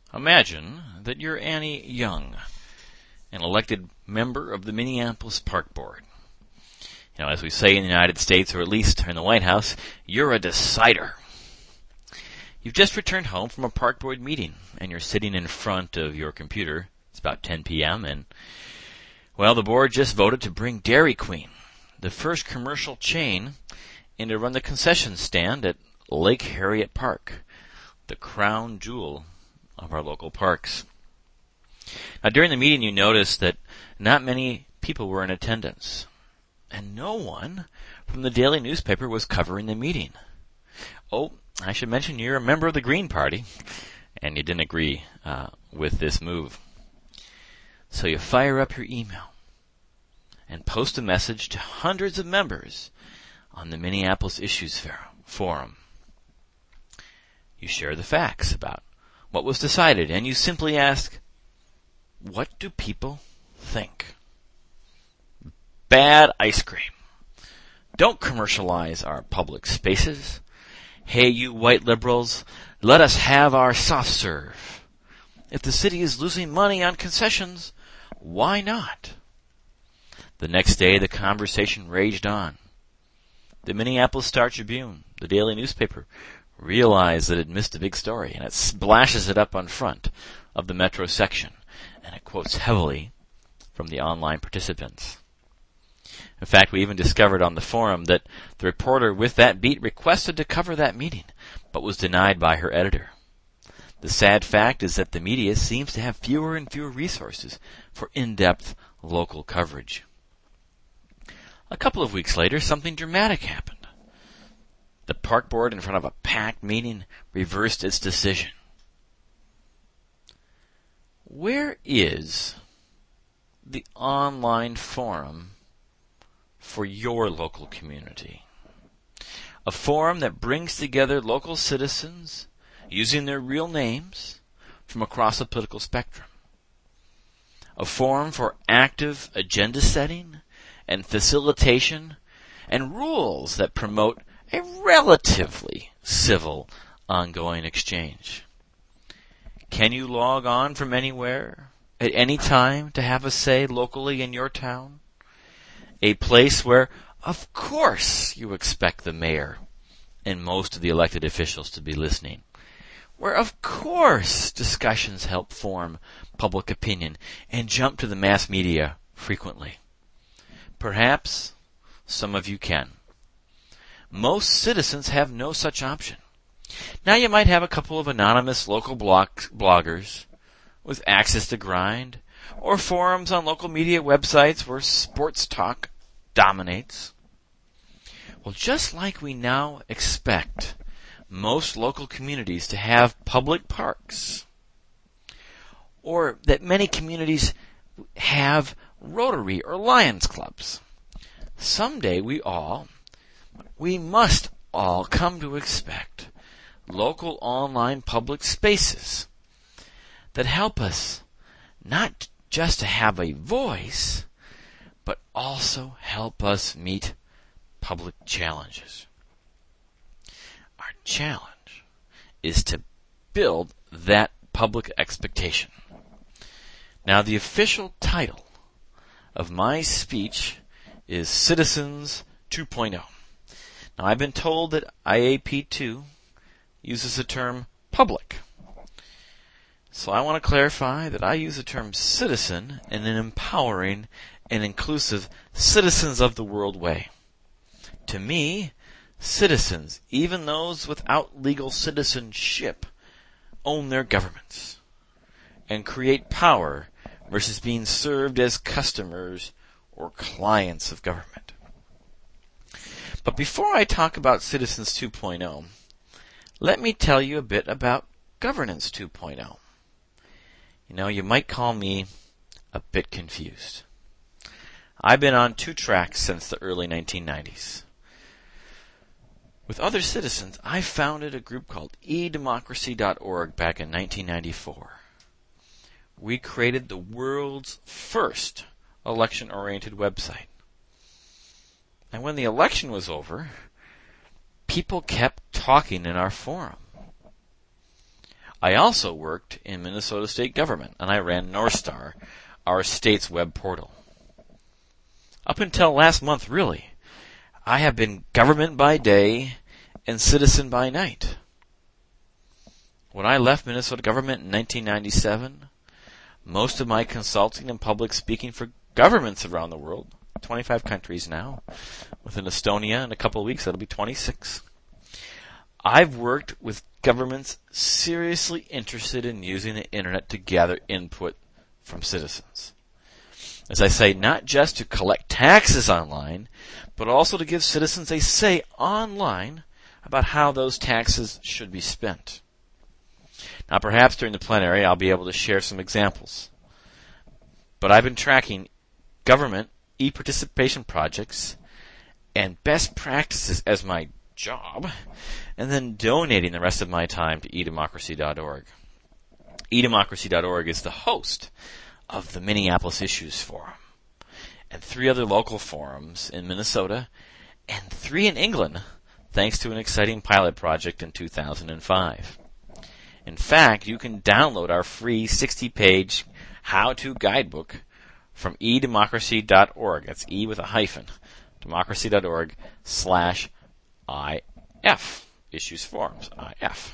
Imagine that you're Annie Young, an elected member of the Minneapolis Park Board. As we say in the United States, or at least in the White House, you're a decider. You've just returned home from a park board meeting, and you're sitting in front of your computer. It's about 10 p.m., and, the board just voted to bring Dairy Queen, the first commercial chain, in to run the concession stand at Lake Harriet Park, the crown jewel of our local parks. Now, during the meeting, you noticed that not many people were in attendance, and no one from the daily newspaper was covering the meeting. Oh, I should mention you're a member of the Green Party, and you didn't agree with this move. So you fire up your email and post a message to hundreds of members on the Minneapolis Issues Forum. You share the facts about what was decided, and you simply ask, what do people think? Bad ice cream. Don't commercialize our public spaces. Hey, you white liberals, let us have our soft serve. If the city is losing money on concessions, why not? The next day, the conversation raged on. The Minneapolis Star-Tribune, the daily newspaper, realized that it missed a big story, and it splashes it up on front of the Metro section, and it quotes heavily from the online participants. In fact, we even discovered on the forum that the reporter with that beat requested to cover that meeting, but was denied by her editor. The sad fact is that the media seems to have fewer and fewer resources for in-depth local coverage. A couple of weeks later, something dramatic happened. The park board, in front of a packed meeting, reversed its decision. Where is the online forum for your local community? A forum that brings together local citizens using their real names from across the political spectrum. A forum for active agenda setting and facilitation and rules that promote a relatively civil ongoing exchange. Can you log on from anywhere at any time to have a say locally in your town? A place where, of course, you expect the mayor and most of the elected officials to be listening. Where, of course, discussions help form public opinion and jump to the mass media frequently. Perhaps some of you can. Most citizens have no such option. Now you might have a couple of anonymous local bloggers with access to grind, or forums on local media websites where sports talk dominates. Well, just like we now expect most local communities to have public parks, or that many communities have Rotary or Lions clubs, someday we must all come to expect local online public spaces that help us not just to have a voice, but also help us meet public challenges. Our challenge is to build that public expectation. Now, the official title of my speech is Citizens 2.0. Now, I've been told that IAP2 uses the term public. So I want to clarify that I use the term citizen in an empowering and inclusive citizens of the world way. To me, citizens, even those without legal citizenship, own their governments and create power versus being served as customers or clients of government. But before I talk about Citizens 2.0, let me tell you a bit about Governance 2.0. You might call me a bit confused. I've been on two tracks since the early 1990s. With other citizens, I founded a group called edemocracy.org back in 1994. We created the world's first election-oriented website. And when the election was over, people kept talking in our forum. I also worked in Minnesota state government, and I ran Northstar, our state's web portal. Up until last month, really, I have been government by day and citizen by night. When I left Minnesota government in 1997, most of my consulting and public speaking for governments around the world, 25 countries now, within Estonia in a couple of weeks, that'll be 26. I've worked with governments seriously interested in using the internet to gather input from citizens. As I say, not just to collect taxes online, but also to give citizens a say online about how those taxes should be spent. Now, perhaps during the plenary, I'll be able to share some examples. But I've been tracking government e-participation projects and best practices as my job, and then donating the rest of my time to edemocracy.org. edemocracy.org is the host of the Minneapolis Issues Forum, and 3 other local forums in Minnesota, and 3 in England, thanks to an exciting pilot project in 2005. In fact, you can download our free 60-page how-to guidebook from edemocracy.org. That's E with a hyphen. democracy.org/IF. Issues Forums, IF.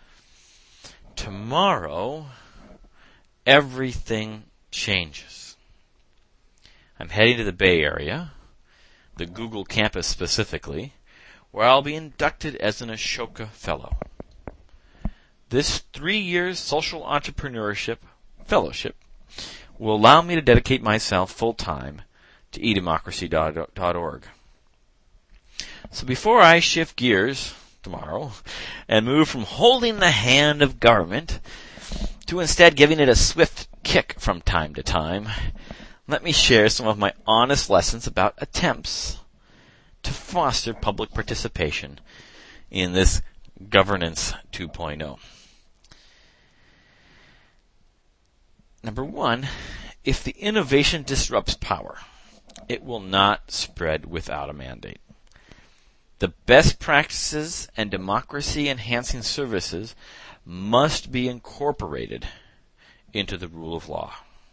Tomorrow, everything changes. I'm heading to the Bay Area, the Google campus specifically, where I'll be inducted as an Ashoka Fellow. This 3-year social entrepreneurship fellowship will allow me to dedicate myself full-time to edemocracy.org. So before I shift gears tomorrow and move from holding the hand of government to instead giving it a swift kick from time to time, let me share some of my honest lessons about attempts to foster public participation in this Governance 2.0. Number 1, if the innovation disrupts power, it will not spread without a mandate. The best practices and democracy-enhancing services must be incorporated into the rule of law.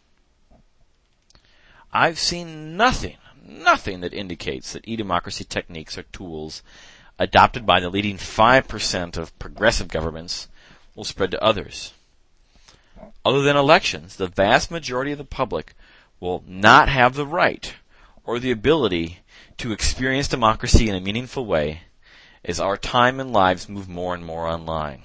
I've seen nothing that indicates that e-democracy techniques or tools adopted by the leading 5% of progressive governments will spread to others. Other than elections, the vast majority of the public will not have the right or the ability to experience democracy in a meaningful way as our time and lives move more and more online.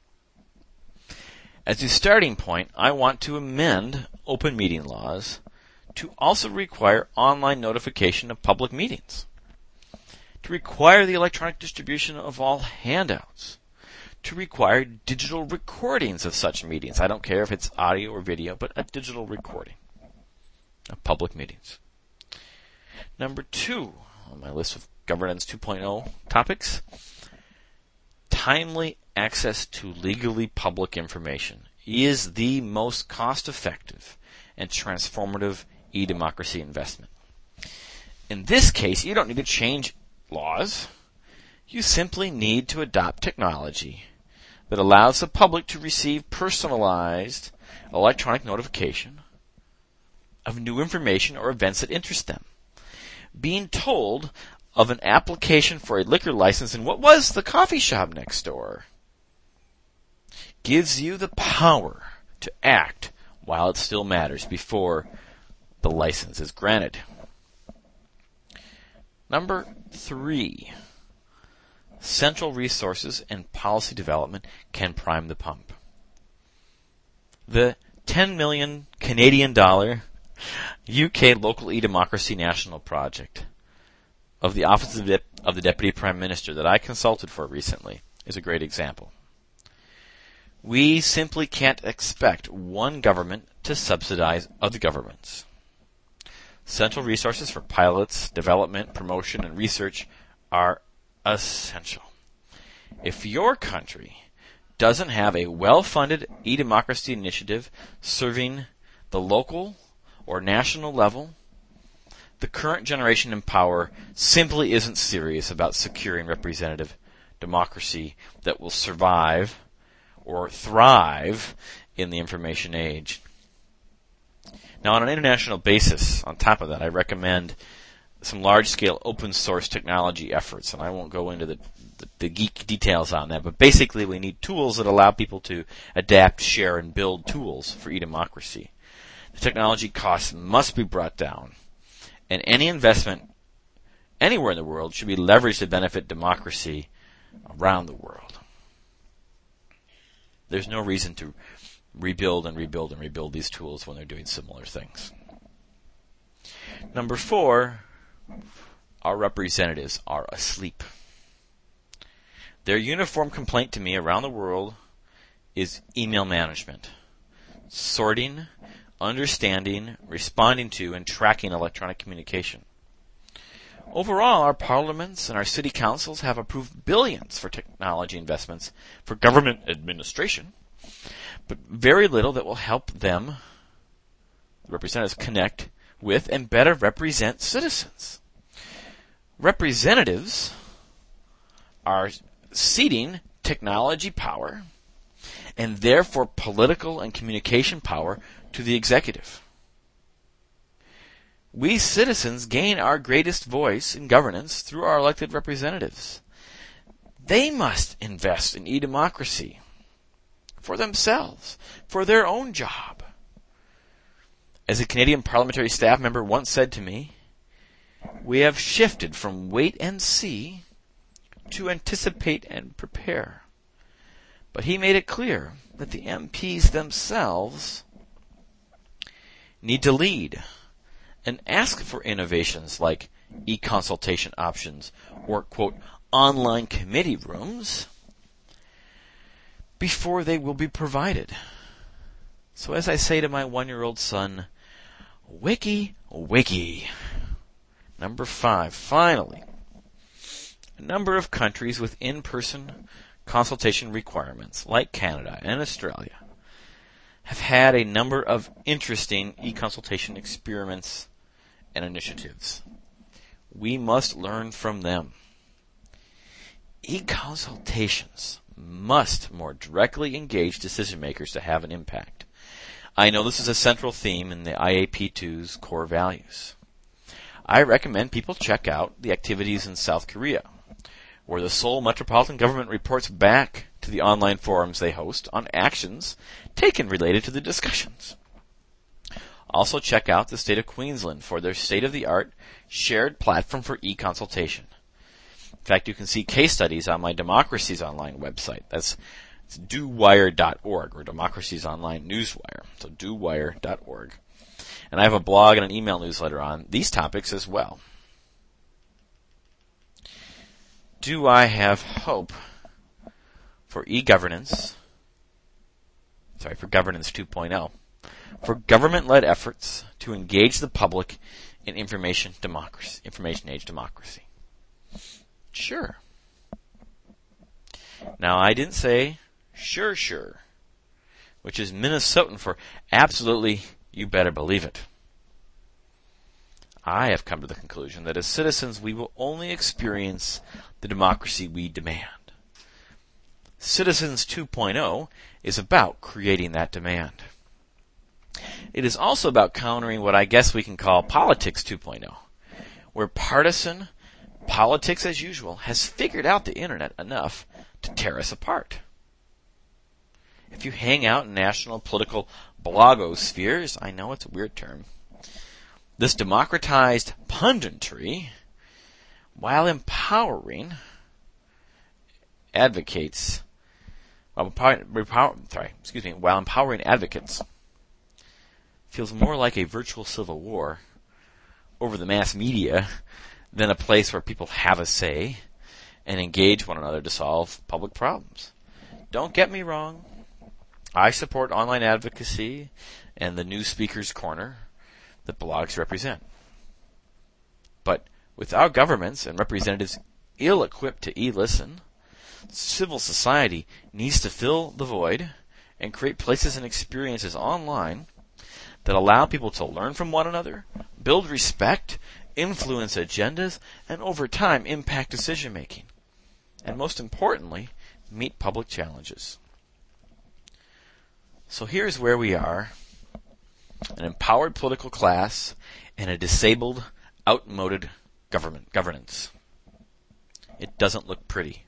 As a starting point, I want to amend open meeting laws to also require online notification of public meetings, to require the electronic distribution of all handouts, to require digital recordings of such meetings. I don't care if it's audio or video, but a digital recording of public meetings. Number 2 on my list of Governance 2.0 topics, timely access to legally public information is the most cost-effective and transformative e-democracy investment. In this case, you don't need to change laws. You simply need to adopt technology that allows the public to receive personalized electronic notification of new information or events that interest them. Being told of an application for a liquor license in what was the coffee shop next door gives you the power to act while it still matters before the license is granted. Number 3, central resources and policy development can prime the pump. The $10 million Canadian UK Local E-Democracy National Project of the Office of the Deputy Prime Minister that I consulted for recently is a great example. We simply can't expect one government to subsidize other governments. Central resources for pilots, development, promotion, and research are essential. If your country doesn't have a well-funded e-democracy initiative serving the local or national level, the current generation in power simply isn't serious about securing representative democracy that will survive or thrive in the information age. Now, on an international basis, on top of that, I recommend some large-scale open-source technology efforts, and I won't go into the geek details on that, but basically we need tools that allow people to adapt, share, and build tools for e-democracy. The technology costs must be brought down, and any investment anywhere in the world should be leveraged to benefit democracy around the world. There's no reason to rebuild these tools when they're doing similar things. Number 4, our representatives are asleep. Their uniform complaint to me around the world is email management. Sorting, understanding, responding to, and tracking electronic communication. Overall, our parliaments and our city councils have approved billions for technology investments for government administration, but very little that will help them, representatives, connect with and better represent citizens. Representatives are ceding technology power and therefore political and communication power to the executive. We citizens gain our greatest voice in governance through our elected representatives. They must invest in e-democracy for themselves, for their own job. As a Canadian parliamentary staff member once said to me, we have shifted from wait and see to anticipate and prepare. But he made it clear that the MPs themselves need to lead and ask for innovations like e-consultation options or, quote, online committee rooms before they will be provided. So as I say to my 1-year-old son, wiki, wiki. Number 5, finally, a number of countries with in-person consultation requirements, like Canada and Australia, have had a number of interesting e-consultation experiments and initiatives. We must learn from them. E-consultations must more directly engage decision makers to have an impact. I know this is a central theme in the IAP2's core values. I recommend people check out the activities in South Korea, where the Seoul Metropolitan Government reports back to the online forums they host on actions taken related to the discussions. Also check out the state of Queensland for their state-of-the-art shared platform for e-consultation. In fact, you can see case studies on my Democracies Online website. It's dowire.org, or Democracies Online Newswire. So dowire.org. And I have a blog and an email newsletter on these topics as well. Do I have hope for e-governance? For Governance 2.0. For government-led efforts to engage the public in information age democracy. Sure. Now, I didn't say sure, which is Minnesotan for absolutely, you better believe it. I have come to the conclusion that as citizens, we will only experience the democracy we demand. Citizens 2.0 is about creating that demand. It is also about countering what I guess we can call Politics 2.0, where partisan politics as usual has figured out the internet enough to tear us apart. If you hang out in national political blogospheres, I know it's a weird term, this democratized punditry, while empowering advocates, while empowering advocates, feels more like a virtual civil war over the mass media than a place where people have a say and engage one another to solve public problems. Don't get me wrong. I support online advocacy and the new speaker's corner that blogs represent. But with our governments and representatives ill-equipped to e-listen, civil society needs to fill the void and create places and experiences online that allow people to learn from one another, build respect, influence agendas, and over time impact decision-making. And most importantly, meet public challenges. So here's where we are: an empowered political class and a disabled, outmoded governance. It doesn't look pretty.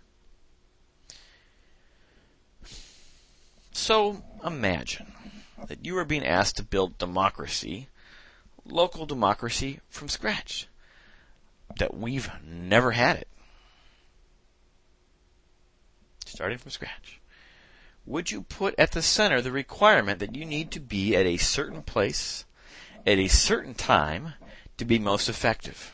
So imagine that you are being asked to build democracy, local democracy, from scratch. That we've never had it. Starting from scratch. Would you put at the center the requirement that you need to be at a certain place, at a certain time, to be most effective?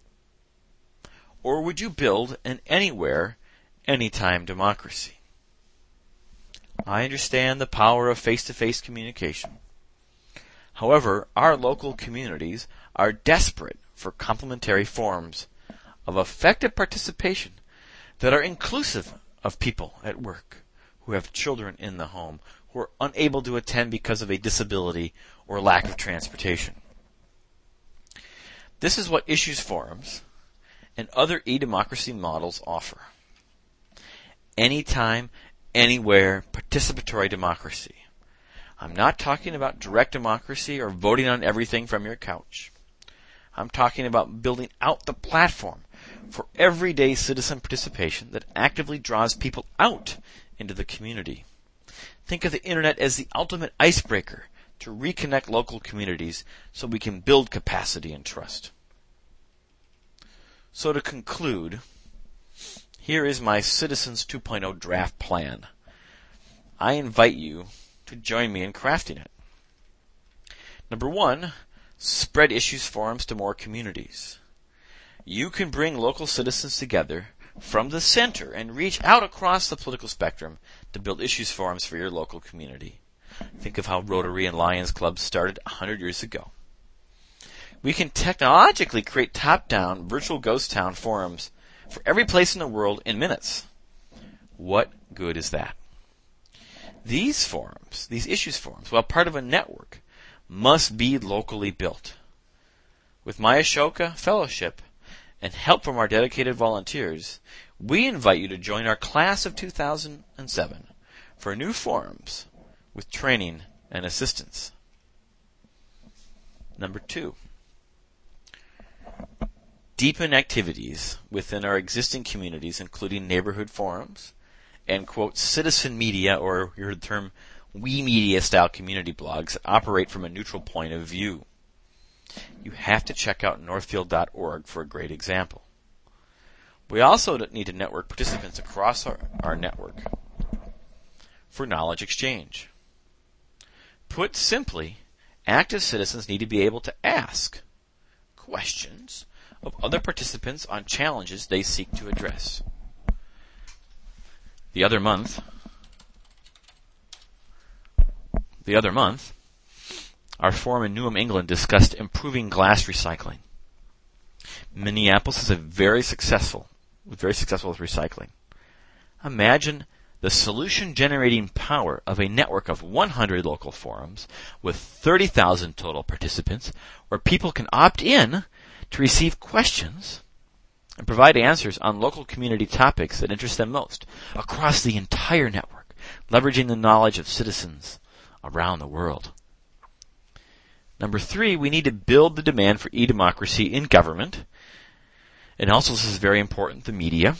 Or would you build an anywhere, anytime democracy? I understand the power of face-to-face communication. However, our local communities are desperate for complementary forms of effective participation that are inclusive of people at work, who have children in the home, who are unable to attend because of a disability or lack of transportation. This is what issues forums and other e-democracy models offer. Anytime, anywhere, participatory democracy. I'm not talking about direct democracy or voting on everything from your couch. I'm talking about building out the platform for everyday citizen participation that actively draws people out into the community. Think of the internet as the ultimate icebreaker to reconnect local communities so we can build capacity and trust. So to conclude, here is my Citizens 2.0 draft plan. I invite you to join me in crafting it. Number 1, spread issues forums to more communities. You can bring local citizens together from the center and reach out across the political spectrum to build issues forums for your local community. Think of how Rotary and Lions Clubs started 100 years ago. We can technologically create top-down virtual ghost town forums for every place in the world in minutes. What good is that? These forums, these issues forums, while part of a network, must be locally built. With my Ashoka Fellowship and help from our dedicated volunteers, we invite you to join our class of 2007 for new forums with training and assistance. Number 2, deepen activities within our existing communities, including neighborhood forums and, quote, citizen media, or you heard the term we media style community blogs that operate from a neutral point of view. You have to check out northfield.org for a great example. We also need to network participants across our network for knowledge exchange. Put simply, active citizens need to be able to ask questions of other participants on challenges they seek to address. The other month, our forum in Newham, England discussed improving glass recycling. Minneapolis is very successful with recycling. Imagine the solution-generating power of a network of 100 local forums with 30,000 total participants, where people can opt in to receive questions and provide answers on local community topics that interest them most across the entire network, leveraging the knowledge of citizens around the world. Number 3, we need to build the demand for e-democracy in government, and also, this is very important, the media.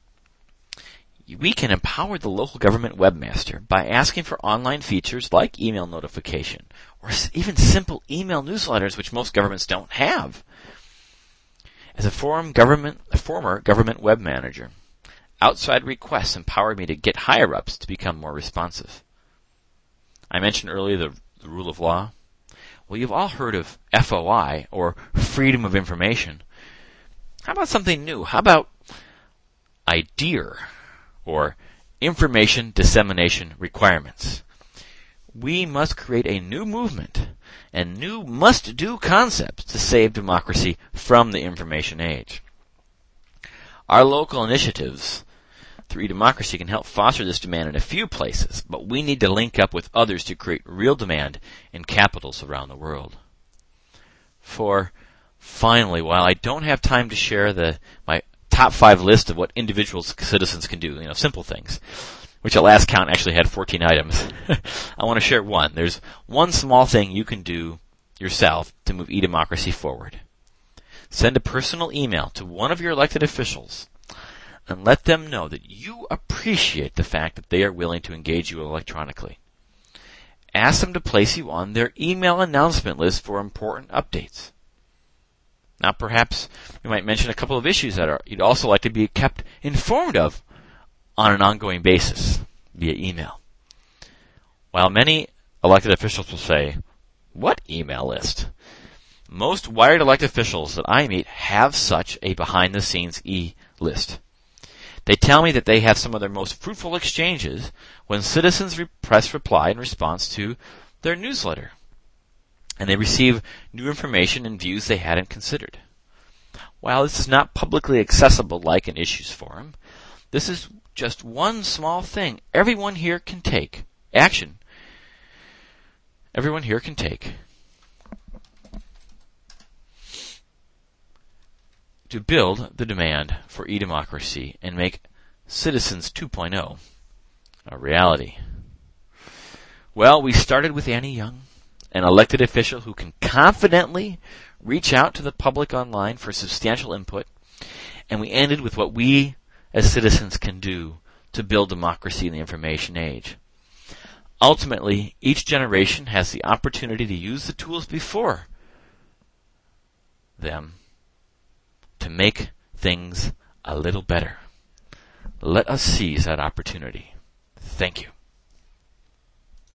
We can empower the local government webmaster by asking for online features like email notification, or even simple email newsletters, which most governments don't have. As a former government web manager, outside requests empowered me to get higher-ups to become more responsive. I mentioned earlier the rule of law. Well, you've all heard of FOI, or freedom of information. How about something new? How about IDEAR, or information dissemination requirements? We must create a new movement and new must-do concepts to save democracy from the information age. Our local initiatives through e-democracy can help foster this demand in a few places, but we need to link up with others to create real demand in capitals around the world. Finally, while I don't have time to share my top 5 list of what individual citizens can do, simple things, which at last count actually had 14 items, I want to share one. There's one small thing you can do yourself to move e-democracy forward. Send a personal email to one of your elected officials and let them know that you appreciate the fact that they are willing to engage you electronically. Ask them to place you on their email announcement list for important updates. Now, perhaps you might mention a couple of issues that you'd also like to be kept informed of on an ongoing basis via email. While many elected officials will say, "What email list?" Most wired elected officials that I meet have such a behind-the-scenes e-list. They tell me that they have some of their most fruitful exchanges when citizens press reply in response to their newsletter, and they receive new information and views they hadn't considered. While this is not publicly accessible like an issues forum, this is just one small thing everyone here can take to build the demand for e-democracy and make Citizens 2.0 a reality. Well, we started with Annie Young, an elected official who can confidently reach out to the public online for substantial input, and we ended with what we as citizens can do to build democracy in the information age. Ultimately, each generation has the opportunity to use the tools before them to make things a little better. Let us seize that opportunity. Thank you.